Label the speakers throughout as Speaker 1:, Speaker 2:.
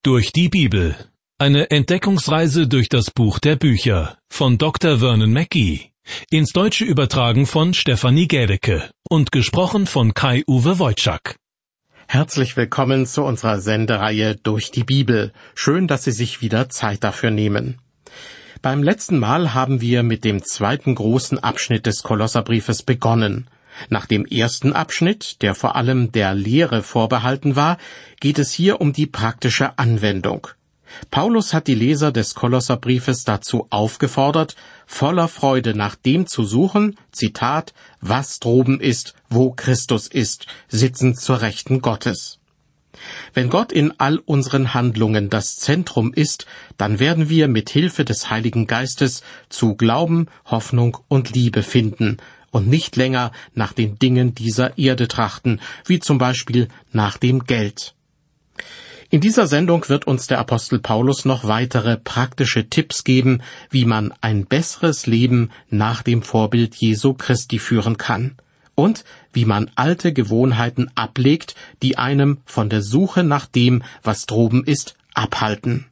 Speaker 1: Durch die Bibel. Eine Entdeckungsreise durch das Buch der Bücher von Dr. Vernon Mackey. Ins Deutsche übertragen von Stefanie Gädecke und gesprochen von Kai-Uwe Wojczak.
Speaker 2: Herzlich willkommen zu unserer Sendereihe Durch die Bibel. Schön, dass Sie sich wieder Zeit dafür nehmen. Beim letzten Mal haben wir mit dem zweiten großen Abschnitt des Kolosserbriefes begonnen. Nach dem ersten Abschnitt, der vor allem der Lehre vorbehalten war, geht es hier um die praktische Anwendung. Paulus hat die Leser des Kolosserbriefes dazu aufgefordert, voller Freude nach dem zu suchen, Zitat, was droben ist, wo Christus ist, sitzend zur Rechten Gottes. Wenn Gott in all unseren Handlungen das Zentrum ist, dann werden wir mit Hilfe des Heiligen Geistes zu Glauben, Hoffnung und Liebe finden und nicht länger nach den Dingen dieser Erde trachten, wie zum Beispiel nach dem Geld. In dieser Sendung wird uns der Apostel Paulus noch weitere praktische Tipps geben, wie man ein besseres Leben nach dem Vorbild Jesu Christi führen kann und wie man alte Gewohnheiten ablegt, die einem von der Suche nach dem, was droben ist, abhalten.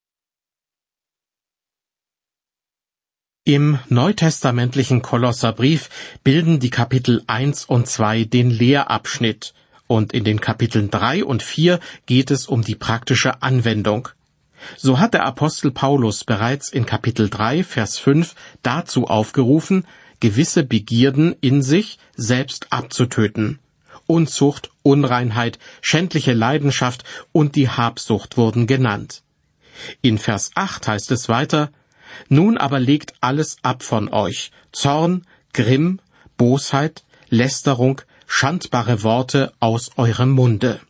Speaker 2: Im neutestamentlichen Kolosserbrief bilden die Kapitel 1 und 2 den Lehrabschnitt, und in den Kapiteln 3 und 4 geht es um die praktische Anwendung. So hat der Apostel Paulus bereits in Kapitel 3, Vers 5 dazu aufgerufen, gewisse Begierden in sich selbst abzutöten. Unzucht, Unreinheit, schändliche Leidenschaft und die Habsucht wurden genannt. In Vers 8 heißt es weiter, nun aber legt alles ab von euch, Zorn, Grimm, Bosheit, Lästerung, schandbare Worte aus eurem Munde.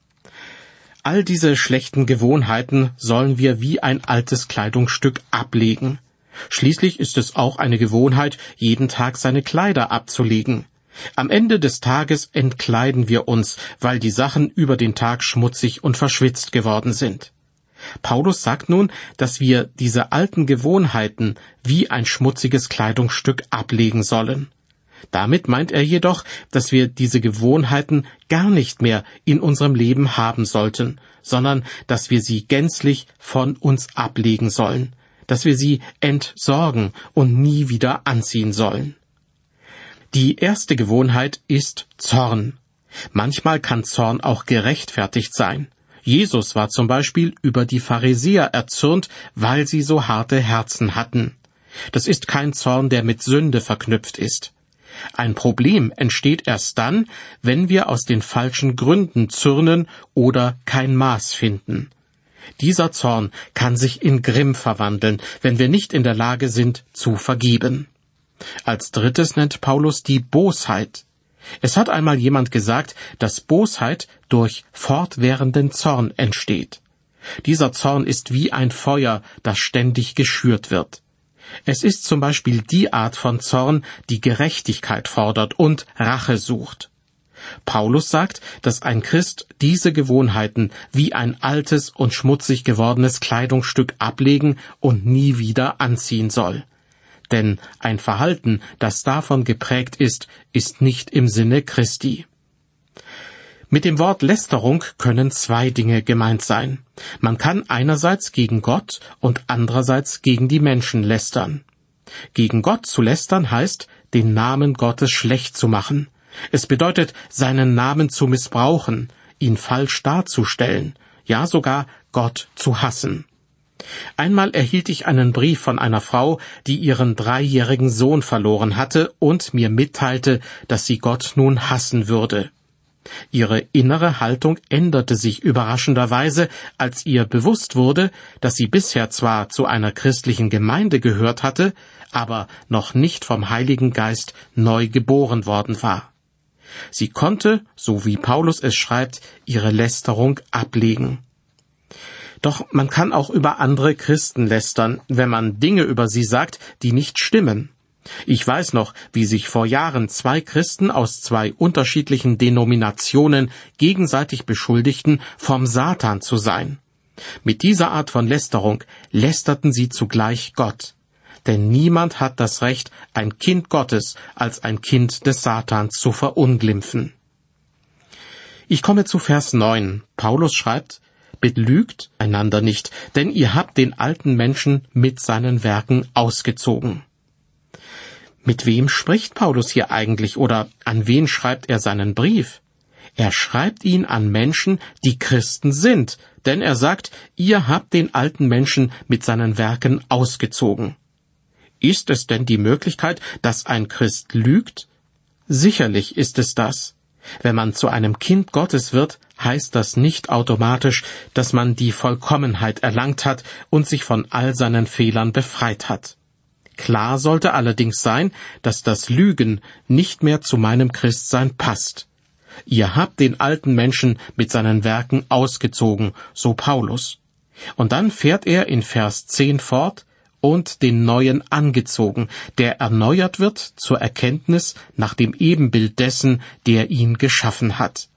Speaker 2: All diese schlechten Gewohnheiten sollen wir wie ein altes Kleidungsstück ablegen. Schließlich ist es auch eine Gewohnheit, jeden Tag seine Kleider abzulegen. Am Ende des Tages entkleiden wir uns, weil die Sachen über den Tag schmutzig und verschwitzt geworden sind. Paulus sagt nun, dass wir diese alten Gewohnheiten wie ein schmutziges Kleidungsstück ablegen sollen. Damit meint er jedoch, dass wir diese Gewohnheiten gar nicht mehr in unserem Leben haben sollten, sondern dass wir sie gänzlich von uns ablegen sollen, dass wir sie entsorgen und nie wieder anziehen sollen. Die erste Gewohnheit ist Zorn. Manchmal kann Zorn auch gerechtfertigt sein. Jesus war zum Beispiel über die Pharisäer erzürnt, weil sie so harte Herzen hatten. Das ist kein Zorn, der mit Sünde verknüpft ist. Ein Problem entsteht erst dann, wenn wir aus den falschen Gründen zürnen oder kein Maß finden. Dieser Zorn kann sich in Grimm verwandeln, wenn wir nicht in der Lage sind, zu vergeben. Als drittes nennt Paulus die Bosheit. Es hat einmal jemand gesagt, dass Bosheit durch fortwährenden Zorn entsteht. Dieser Zorn ist wie ein Feuer, das ständig geschürt wird. Es ist zum Beispiel die Art von Zorn, die Gerechtigkeit fordert und Rache sucht. Paulus sagt, dass ein Christ diese Gewohnheiten wie ein altes und schmutzig gewordenes Kleidungsstück ablegen und nie wieder anziehen soll. Denn ein Verhalten, das davon geprägt ist, ist nicht im Sinne Christi. Mit dem Wort Lästerung können zwei Dinge gemeint sein. Man kann einerseits gegen Gott und andererseits gegen die Menschen lästern. Gegen Gott zu lästern heißt, den Namen Gottes schlecht zu machen. Es bedeutet, seinen Namen zu missbrauchen, ihn falsch darzustellen, ja sogar Gott zu hassen. Einmal erhielt ich einen Brief von einer Frau, die ihren 3-jährigen Sohn verloren hatte und mir mitteilte, dass sie Gott nun hassen würde. Ihre innere Haltung änderte sich überraschenderweise, als ihr bewusst wurde, dass sie bisher zwar zu einer christlichen Gemeinde gehört hatte, aber noch nicht vom Heiligen Geist neu geboren worden war. Sie konnte, so wie Paulus es schreibt, ihre Lästerung ablegen. Doch man kann auch über andere Christen lästern, wenn man Dinge über sie sagt, die nicht stimmen. Ich weiß noch, wie sich vor Jahren 2 Christen aus 2 unterschiedlichen Denominationen gegenseitig beschuldigten, vom Satan zu sein. Mit dieser Art von Lästerung lästerten sie zugleich Gott. Denn niemand hat das Recht, ein Kind Gottes als ein Kind des Satans zu verunglimpfen. Ich komme zu Vers 9. Paulus schreibt, belügt einander nicht, denn ihr habt den alten Menschen mit seinen Werken ausgezogen. Mit wem spricht Paulus hier eigentlich oder an wen schreibt er seinen Brief? Er schreibt ihn an Menschen, die Christen sind, denn er sagt, ihr habt den alten Menschen mit seinen Werken ausgezogen. Ist es denn die Möglichkeit, dass ein Christ lügt? Sicherlich ist es das. Wenn man zu einem Kind Gottes wird, heißt das nicht automatisch, dass man die Vollkommenheit erlangt hat und sich von all seinen Fehlern befreit hat. Klar sollte allerdings sein, dass das Lügen nicht mehr zu meinem Christsein passt. Ihr habt den alten Menschen mit seinen Werken ausgezogen, so Paulus. Und dann fährt er in Vers 10 fort, und den Neuen angezogen, der erneuert wird zur Erkenntnis nach dem Ebenbild dessen, der ihn geschaffen hat.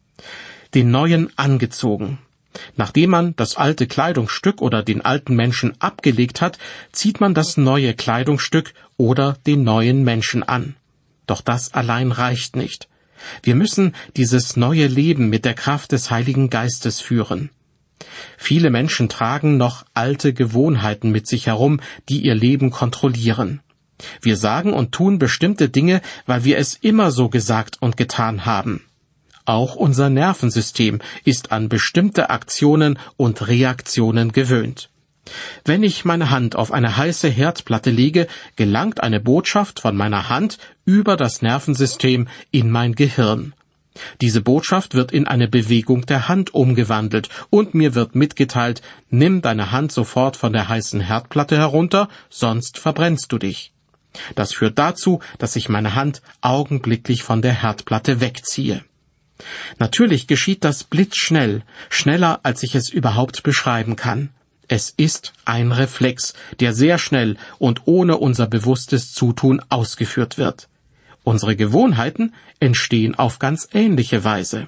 Speaker 2: Den Neuen angezogen. Nachdem man das alte Kleidungsstück oder den alten Menschen abgelegt hat, zieht man das neue Kleidungsstück oder den neuen Menschen an. Doch das allein reicht nicht. Wir müssen dieses neue Leben mit der Kraft des Heiligen Geistes führen. Viele Menschen tragen noch alte Gewohnheiten mit sich herum, die ihr Leben kontrollieren. Wir sagen und tun bestimmte Dinge, weil wir es immer so gesagt und getan haben. Auch unser Nervensystem ist an bestimmte Aktionen und Reaktionen gewöhnt. Wenn ich meine Hand auf eine heiße Herdplatte lege, gelangt eine Botschaft von meiner Hand über das Nervensystem in mein Gehirn. Diese Botschaft wird in eine Bewegung der Hand umgewandelt und mir wird mitgeteilt, nimm deine Hand sofort von der heißen Herdplatte herunter, sonst verbrennst du dich. Das führt dazu, dass ich meine Hand augenblicklich von der Herdplatte wegziehe. Natürlich geschieht das blitzschnell, schneller als ich es überhaupt beschreiben kann. Es ist ein Reflex, der sehr schnell und ohne unser bewusstes Zutun ausgeführt wird. Unsere Gewohnheiten entstehen auf ganz ähnliche Weise.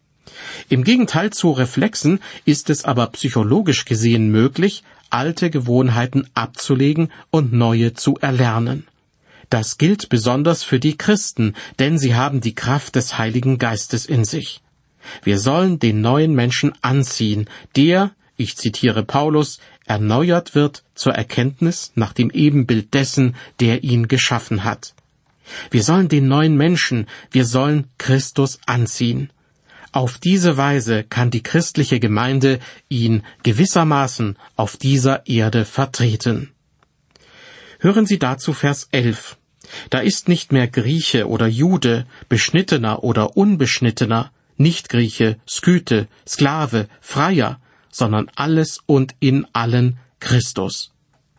Speaker 2: Im Gegenteil zu Reflexen ist es aber psychologisch gesehen möglich, alte Gewohnheiten abzulegen und neue zu erlernen. Das gilt besonders für die Christen, denn sie haben die Kraft des Heiligen Geistes in sich. Wir sollen den neuen Menschen anziehen, der, ich zitiere Paulus, erneuert wird zur Erkenntnis nach dem Ebenbild dessen, der ihn geschaffen hat. Wir sollen den neuen Menschen, wir sollen Christus anziehen. Auf diese Weise kann die christliche Gemeinde ihn gewissermaßen auf dieser Erde vertreten. Hören Sie dazu Vers 11. Da ist nicht mehr Grieche oder Jude, Beschnittener oder Unbeschnittener, Nichtgrieche, Skythe, Sklave, Freier, sondern alles und in allen Christus.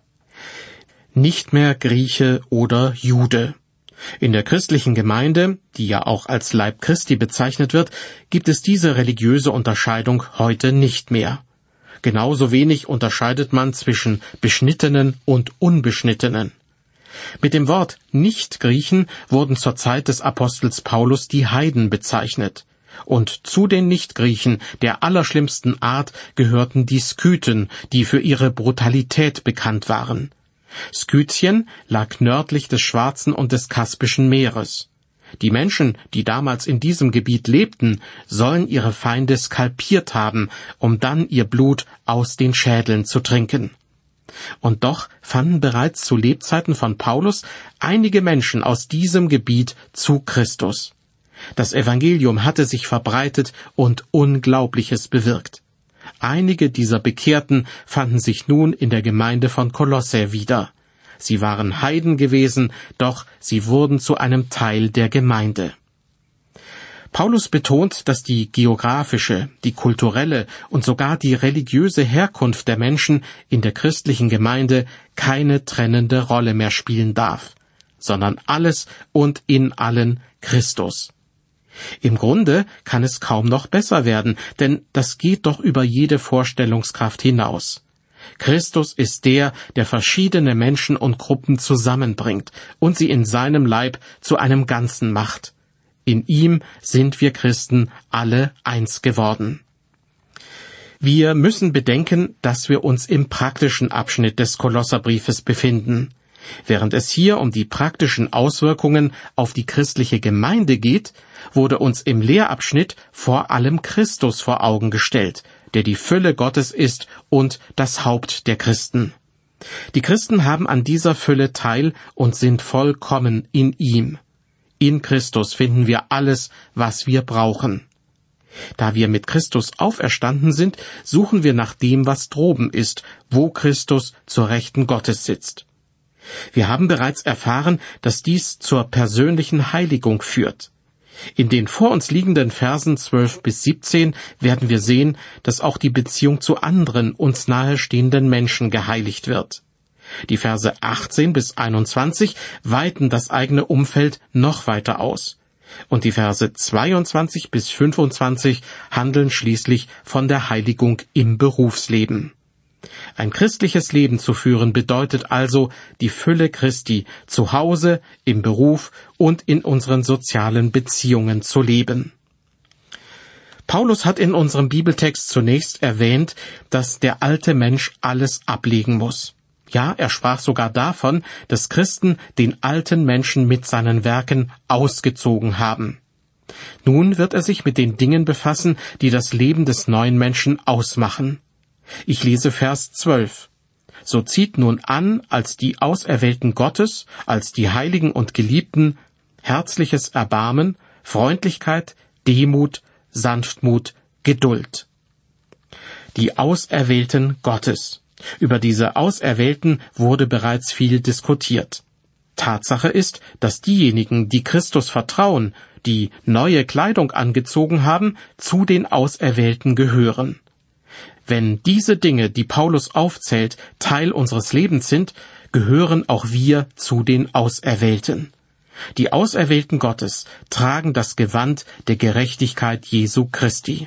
Speaker 2: Nicht mehr Grieche oder Jude. In der christlichen Gemeinde, die ja auch als Leib Christi bezeichnet wird, gibt es diese religiöse Unterscheidung heute nicht mehr. Genauso wenig unterscheidet man zwischen Beschnittenen und Unbeschnittenen. Mit dem Wort Nichtgriechen wurden zur Zeit des Apostels Paulus die Heiden bezeichnet. Und zu den Nichtgriechen der allerschlimmsten Art gehörten die Skythen, die für ihre Brutalität bekannt waren. Skythien lag nördlich des Schwarzen und des Kaspischen Meeres. Die Menschen, die damals in diesem Gebiet lebten, sollen ihre Feinde skalpiert haben, um dann ihr Blut aus den Schädeln zu trinken. Und doch fanden bereits zu Lebzeiten von Paulus einige Menschen aus diesem Gebiet zu Christus. Das Evangelium hatte sich verbreitet und Unglaubliches bewirkt. Einige dieser Bekehrten fanden sich nun in der Gemeinde von Kolossä wieder. Sie waren Heiden gewesen, doch sie wurden zu einem Teil der Gemeinde. Paulus betont, dass die geografische, die kulturelle und sogar die religiöse Herkunft der Menschen in der christlichen Gemeinde keine trennende Rolle mehr spielen darf, sondern alles und in allen Christus. Im Grunde kann es kaum noch besser werden, denn das geht doch über jede Vorstellungskraft hinaus. Christus ist der, der verschiedene Menschen und Gruppen zusammenbringt und sie in seinem Leib zu einem Ganzen macht. In ihm sind wir Christen alle eins geworden. Wir müssen bedenken, dass wir uns im praktischen Abschnitt des Kolosserbriefes befinden. Während es hier um die praktischen Auswirkungen auf die christliche Gemeinde geht, wurde uns im Lehrabschnitt vor allem Christus vor Augen gestellt, der die Fülle Gottes ist und das Haupt der Christen. Die Christen haben an dieser Fülle teil und sind vollkommen in ihm. In Christus finden wir alles, was wir brauchen. Da wir mit Christus auferstanden sind, suchen wir nach dem, was droben ist, wo Christus zur Rechten Gottes sitzt. Wir haben bereits erfahren, dass dies zur persönlichen Heiligung führt. In den vor uns liegenden Versen 12 bis 17 werden wir sehen, dass auch die Beziehung zu anderen uns nahestehenden Menschen geheiligt wird. Die Verse 18 bis 21 weiten das eigene Umfeld noch weiter aus. Und die Verse 22 bis 25 handeln schließlich von der Heiligung im Berufsleben. Ein christliches Leben zu führen bedeutet also, die Fülle Christi zu Hause, im Beruf und in unseren sozialen Beziehungen zu leben. Paulus hat in unserem Bibeltext zunächst erwähnt, dass der alte Mensch alles ablegen muss. Ja, er sprach sogar davon, dass Christen den alten Menschen mit seinen Werken ausgezogen haben. Nun wird er sich mit den Dingen befassen, die das Leben des neuen Menschen ausmachen. Ich lese Vers 12. So zieht nun an, als die Auserwählten Gottes, als die Heiligen und Geliebten, herzliches Erbarmen, Freundlichkeit, Demut, Sanftmut, Geduld. Die Auserwählten Gottes. Über diese Auserwählten wurde bereits viel diskutiert. Tatsache ist, dass diejenigen, die Christus vertrauen, die neue Kleidung angezogen haben, zu den Auserwählten gehören. Wenn diese Dinge, die Paulus aufzählt, Teil unseres Lebens sind, gehören auch wir zu den Auserwählten. Die Auserwählten Gottes tragen das Gewand der Gerechtigkeit Jesu Christi.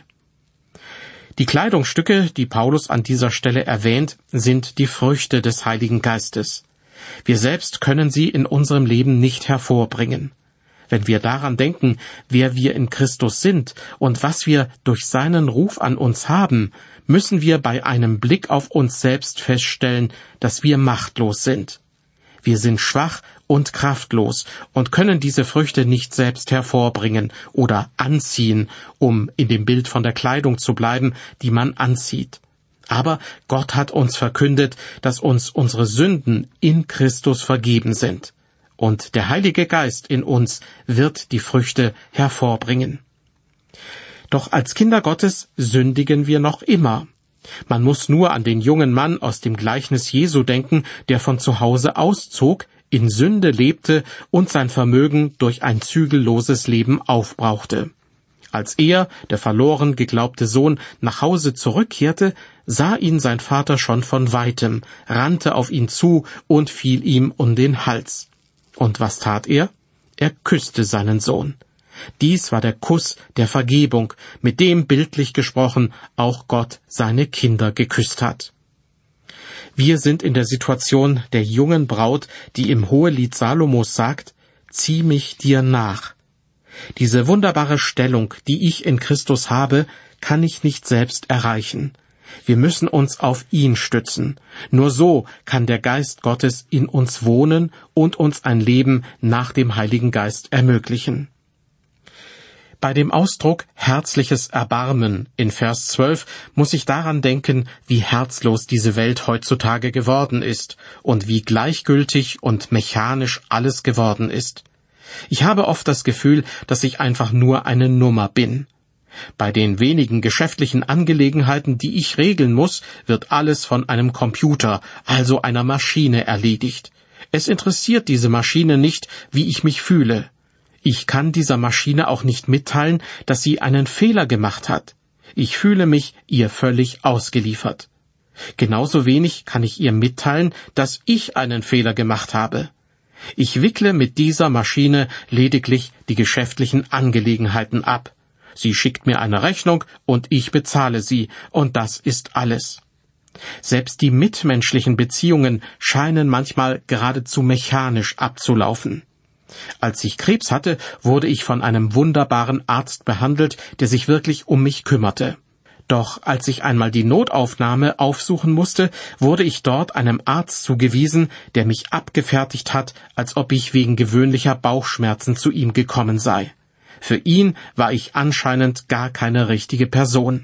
Speaker 2: Die Kleidungsstücke, die Paulus an dieser Stelle erwähnt, sind die Früchte des Heiligen Geistes. Wir selbst können sie in unserem Leben nicht hervorbringen. Wenn wir daran denken, wer wir in Christus sind und was wir durch seinen Ruf an uns haben, müssen wir bei einem Blick auf uns selbst feststellen, dass wir machtlos sind. Wir sind schwach und kraftlos und können diese Früchte nicht selbst hervorbringen oder anziehen, um in dem Bild von der Kleidung zu bleiben, die man anzieht. Aber Gott hat uns verkündet, dass uns unsere Sünden in Christus vergeben sind. Und der Heilige Geist in uns wird die Früchte hervorbringen. Doch als Kinder Gottes sündigen wir noch immer. Man muss nur an den jungen Mann aus dem Gleichnis Jesu denken, der von zu Hause auszog, in Sünde lebte und sein Vermögen durch ein zügelloses Leben aufbrauchte. Als er, der verloren geglaubte Sohn, nach Hause zurückkehrte, sah ihn sein Vater schon von weitem, rannte auf ihn zu und fiel ihm um den Hals. Und was tat er? Er küsste seinen Sohn. Dies war der Kuss der Vergebung, mit dem, bildlich gesprochen, auch Gott seine Kinder geküsst hat. Wir sind in der Situation der jungen Braut, die im Hohelied Salomos sagt, zieh mich dir nach. Diese wunderbare Stellung, die ich in Christus habe, kann ich nicht selbst erreichen. Wir müssen uns auf ihn stützen. Nur so kann der Geist Gottes in uns wohnen und uns ein Leben nach dem Heiligen Geist ermöglichen. Bei dem Ausdruck herzliches Erbarmen in Vers 12 muss ich daran denken, wie herzlos diese Welt heutzutage geworden ist und wie gleichgültig und mechanisch alles geworden ist. Ich habe oft das Gefühl, dass ich einfach nur eine Nummer bin. Bei den wenigen geschäftlichen Angelegenheiten, die ich regeln muss, wird alles von einem Computer, also einer Maschine, erledigt. Es interessiert diese Maschine nicht, wie ich mich fühle. Ich kann dieser Maschine auch nicht mitteilen, dass sie einen Fehler gemacht hat. Ich fühle mich ihr völlig ausgeliefert. Genauso wenig kann ich ihr mitteilen, dass ich einen Fehler gemacht habe. Ich wickle mit dieser Maschine lediglich die geschäftlichen Angelegenheiten ab. Sie schickt mir eine Rechnung und ich bezahle sie, und das ist alles. Selbst die mitmenschlichen Beziehungen scheinen manchmal geradezu mechanisch abzulaufen. Als ich Krebs hatte, wurde ich von einem wunderbaren Arzt behandelt, der sich wirklich um mich kümmerte. Doch als ich einmal die Notaufnahme aufsuchen musste, wurde ich dort einem Arzt zugewiesen, der mich abgefertigt hat, als ob ich wegen gewöhnlicher Bauchschmerzen zu ihm gekommen sei. Für ihn war ich anscheinend gar keine richtige Person.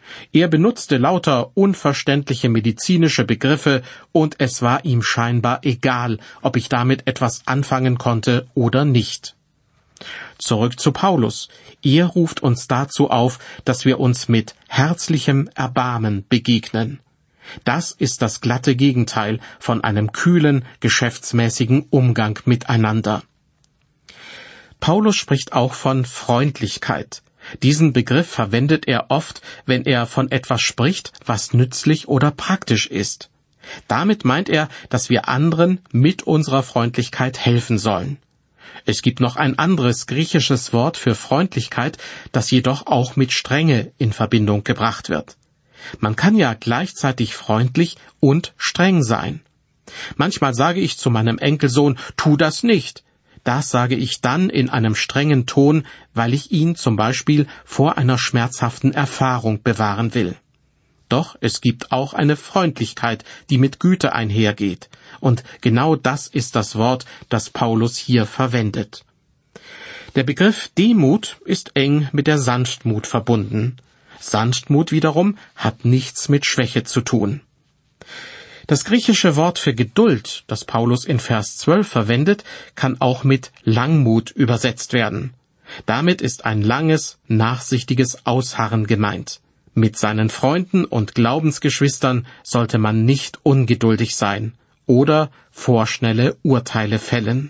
Speaker 2: Er benutzte lauter unverständliche medizinische Begriffe, und es war ihm scheinbar egal, ob ich damit etwas anfangen konnte oder nicht. Zurück zu Paulus. Er ruft uns dazu auf, dass wir uns mit herzlichem Erbarmen begegnen. Das ist das glatte Gegenteil von einem kühlen, geschäftsmäßigen Umgang miteinander. Paulus spricht auch von Freundlichkeit. Diesen Begriff verwendet er oft, wenn er von etwas spricht, was nützlich oder praktisch ist. Damit meint er, dass wir anderen mit unserer Freundlichkeit helfen sollen. Es gibt noch ein anderes griechisches Wort für Freundlichkeit, das jedoch auch mit Strenge in Verbindung gebracht wird. Man kann ja gleichzeitig freundlich und streng sein. Manchmal sage ich zu meinem Enkelsohn, tu das nicht. Das sage ich dann in einem strengen Ton, weil ich ihn zum Beispiel vor einer schmerzhaften Erfahrung bewahren will. Doch es gibt auch eine Freundlichkeit, die mit Güte einhergeht. Und genau das ist das Wort, das Paulus hier verwendet. Der Begriff Demut ist eng mit der Sanftmut verbunden. Sanftmut wiederum hat nichts mit Schwäche zu tun. Das griechische Wort für Geduld, das Paulus in Vers 12 verwendet, kann auch mit Langmut übersetzt werden. Damit ist ein langes, nachsichtiges Ausharren gemeint. Mit seinen Freunden und Glaubensgeschwistern sollte man nicht ungeduldig sein oder vorschnelle Urteile fällen.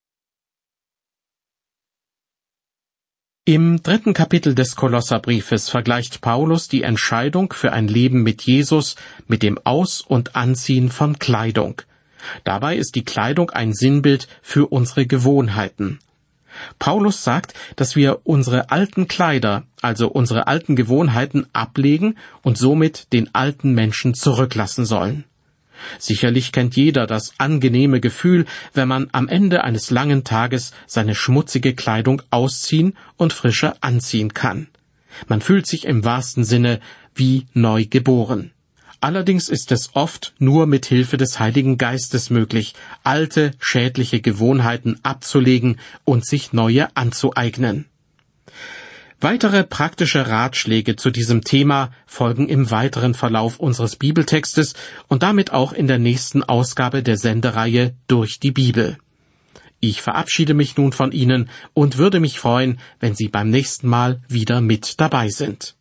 Speaker 2: Im 3. Kapitel des Kolosserbriefes vergleicht Paulus die Entscheidung für ein Leben mit Jesus mit dem Aus- und Anziehen von Kleidung. Dabei ist die Kleidung ein Sinnbild für unsere Gewohnheiten. Paulus sagt, dass wir unsere alten Kleider, also unsere alten Gewohnheiten, ablegen und somit den alten Menschen zurücklassen sollen. Sicherlich kennt jeder das angenehme Gefühl, wenn man am Ende eines langen Tages seine schmutzige Kleidung ausziehen und frischer anziehen kann. Man fühlt sich im wahrsten Sinne wie neu geboren. Allerdings ist es oft nur mit Hilfe des Heiligen Geistes möglich, alte, schädliche Gewohnheiten abzulegen und sich neue anzueignen. Weitere praktische Ratschläge zu diesem Thema folgen im weiteren Verlauf unseres Bibeltextes und damit auch in der nächsten Ausgabe der Sendereihe Durch die Bibel. Ich verabschiede mich nun von Ihnen und würde mich freuen, wenn Sie beim nächsten Mal wieder mit dabei sind.